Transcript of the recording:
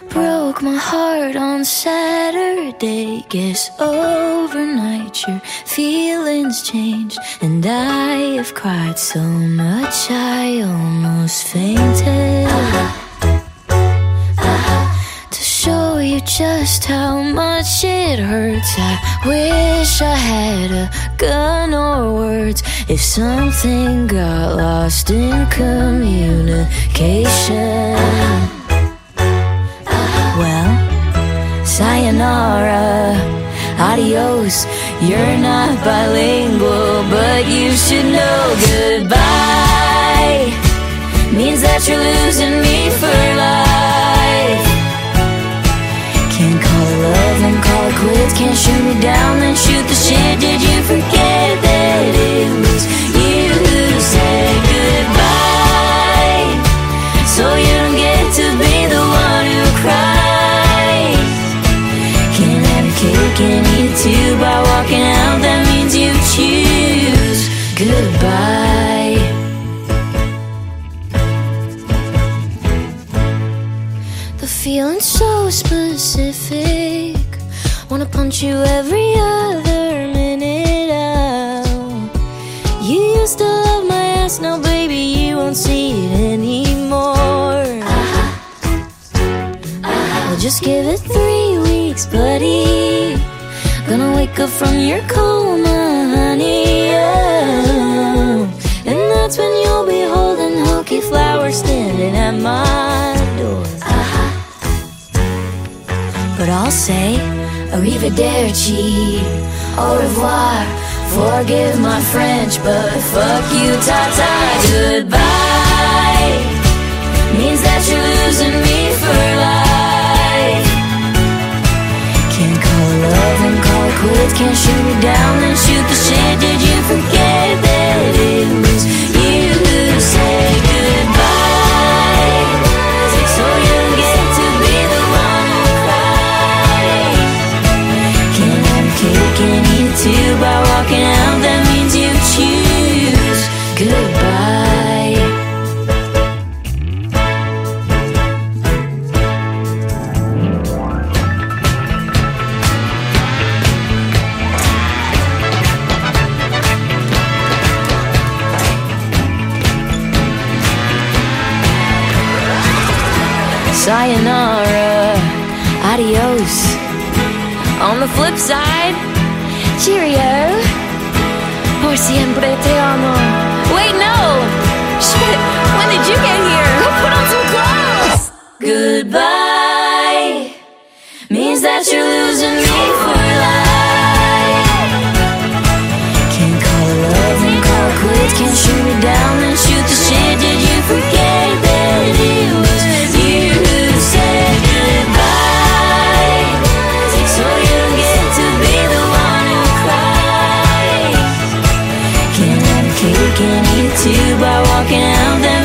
Broke my heart on Saturday. Guess overnight your feelings changed, and I have cried so much I almost fainted. To show you just how much it hurts, I wish I had a gun or words. If something got lost in communication, well, sayonara, adios. You're not bilingual, but you should know goodbye means that you're losing me for life. Can't call it love and call it quits. Can't shoot me down then shoot the shit. Did you forget that it was you who said goodbye? So you don't get to be the one who cries. Can't have your cake and eat it too. By walking out, that means you choose goodbye. The feeling's so specific. Wanna punch you every other minute out. You used to love my ass, now baby you won't see it anymore. Well, just give it 3 weeks, buddy. Gonna wake up from your coma, honey, oh. And that's when you'll be holding hooky flowers standing at my door. But I'll say arrivederci, au revoir. Forgive my French, but fuck you, ta-ta. Goodbye means that you're losing me for life. Can't call it love and call it quits. Can't shoot me down then shoot the shit. Did you forget that it was you who said goodbye? So you get to be the one who cries. Can't have a cake and eat it too. By walking out, that means you choose goodbye. Sayonara, adios. On the flip side, cheerio. Por siempre te amo. Wait, no! Shit, when did you get here? Go put on some clothes! Goodbye means that you're losing me for life. Can't call it love and call it quits. Can't shoot me down then shoot the shit. Did you forget that it was you who said goodbye? So you get to be the one who cries. Can't have a cake and eat it too. By walking out, that